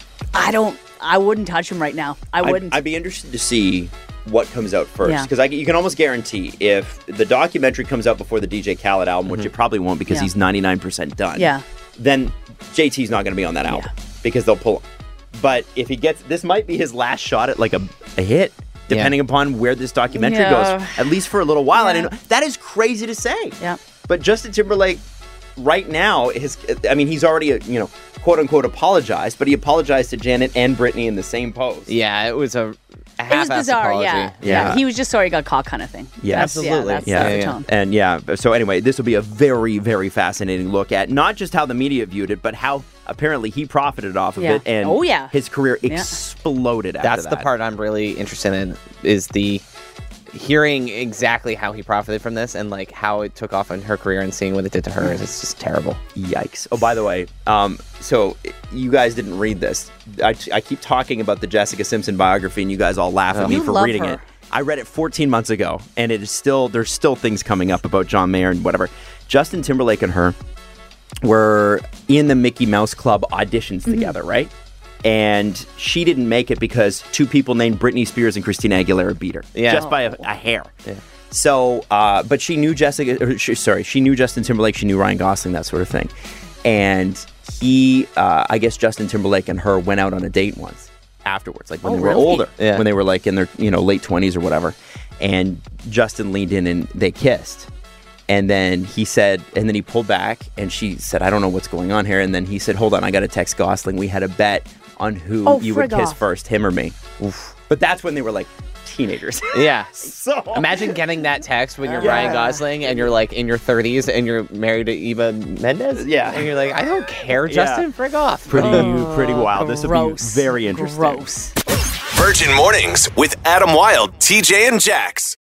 I don't, I wouldn't touch him right now. I I'd, wouldn't. I'd be interested to see what comes out first Yeah. because you can almost guarantee if the documentary comes out before the D J Khaled album, which it probably won't because Yeah. he's ninety-nine percent done. Yeah. Then J T's not going to be on that album because they'll pull him. But if he gets, this might be his last shot at like a, a hit, depending upon where this documentary Yeah. goes, at least for a little while. I Yeah. don't know. That is crazy to say. Yeah. But Justin Timberlake, right now, his, I mean, he's already, uh, you know, quote unquote apologized, but he apologized to Janet and Britney in the same post. Yeah, it was a, a It was half-assed bizarre, apology. yeah. Yeah. He was just sorry he got caught kind of thing. Yeah. That's, Absolutely. Yeah, that's, Yeah, that's the yeah. tone. And yeah, so anyway, this will be a very, very fascinating look at not just how the media viewed it, but how apparently he profited off of Yeah. it. And Oh, yeah. his career Yeah. exploded after That's that. the part I'm really interested in is the hearing exactly how he profited from this and like how it took off in her career and seeing what it did to her. It's just terrible. Yikes. Oh, by the way, um, so you guys didn't read this. I, I keep talking about the Jessica Simpson biography, and you guys all laugh at me You for love reading her. it. I read it fourteen months ago, and it is still, there's still things coming up about John Mayer and whatever. Justin Timberlake and her were in the Mickey Mouse Club auditions Mm-hmm. together, right? And she didn't make it because two people named Britney Spears and Christina Aguilera beat her. Yeah. Just by a, a hair. So, uh, but she knew Jessica, or she, sorry, she knew Justin Timberlake, she knew Ryan Gosling, that sort of thing. And he, uh, I guess Justin Timberlake and her went out on a date once afterwards, like when Oh, they were really? older, Yeah. when they were like in their, you know, late twenties or whatever. And Justin leaned in and they kissed. And then he said, and then he pulled back and she said, I don't know what's going on here. And then he said, hold on, I got to text Gosling. We had a bet on who Oh, you would frig kiss off. first, him or me. Oof. But that's when they were like teenagers. Yeah. So Imagine getting that text when you're Yeah. Ryan Gosling and you're like in your thirties and you're married to Eva Mendes. Yeah. And you're like, I don't care, Justin. Frig off. pretty, pretty wild. This will be Gross. very interesting. Gross. Virgin Mornings with Adam Wilde, T J, and Jax.